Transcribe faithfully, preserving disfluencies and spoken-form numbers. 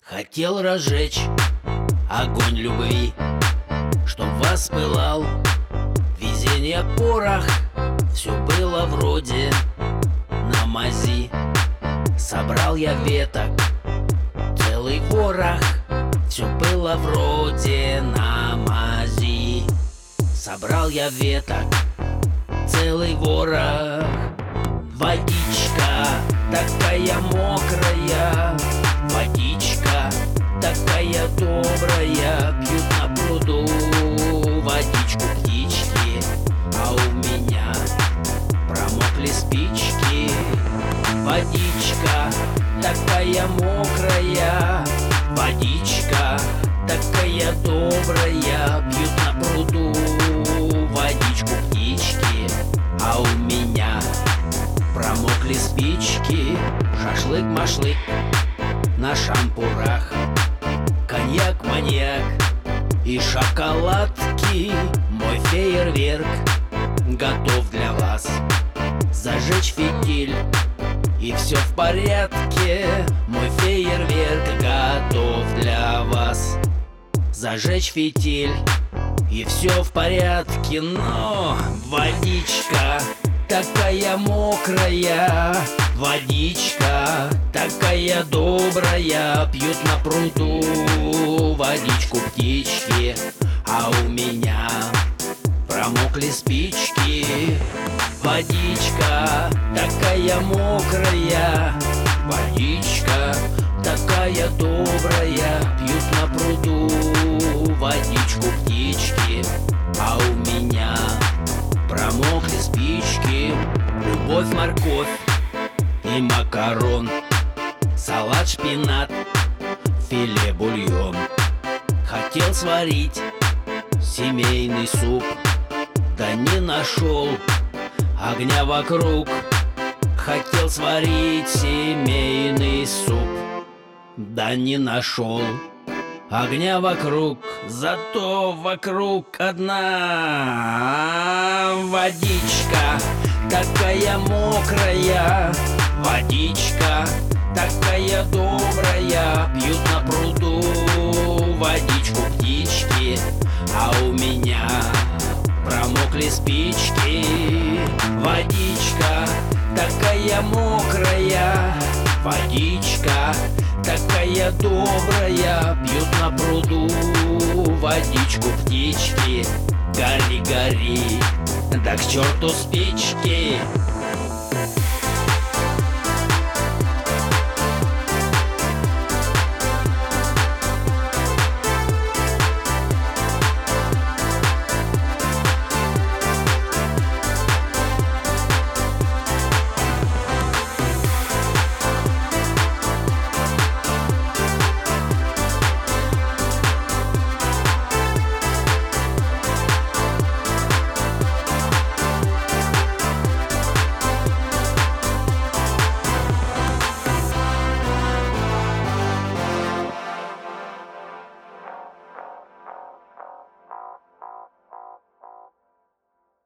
Хотел разжечь огонь любви, чтоб воспылал везение порох. Все было вроде на мази. Собрал я веток целый ворох. Все было вроде на мази. Собрал я веток целый ворох. Водичка такая мокрая, водичка такая добрая, пьют на пруду водичку птички, а у меня промокли спички. Водичка такая мокрая, водичка такая добрая, пьют на пруду водичку птички, а у меня промокли спички. Шашлык-машлык на шампурах, коньяк, маньяк и шоколадки. Мой фейерверк готов для вас. Зажечь фитиль, и все в порядке. Мой фейерверк готов для вас. Зажечь фитиль, и все в порядке. Но водичка такая мокрая, водичка такая добрая, пьют на пруду водичку птички, а у меня промокли спички. Водичка такая мокрая, водичка такая добрая, пьют на пруду водичку птички, а у меня промокли спички. Любовь, морковь и макарон, салат, шпинат, филе, бульон. Хотел сварить семейный суп, да не нашел огня вокруг. Хотел сварить семейный суп, да не нашел огня вокруг. Зато вокруг одна водичка такая мокрая, водичка такая добрая, пьют на пруду водичку птички, а у меня промокли спички. Водичка такая мокрая, водичка такая добрая, пьют на пруду водичку птички. Гори, гори, да к черту спички.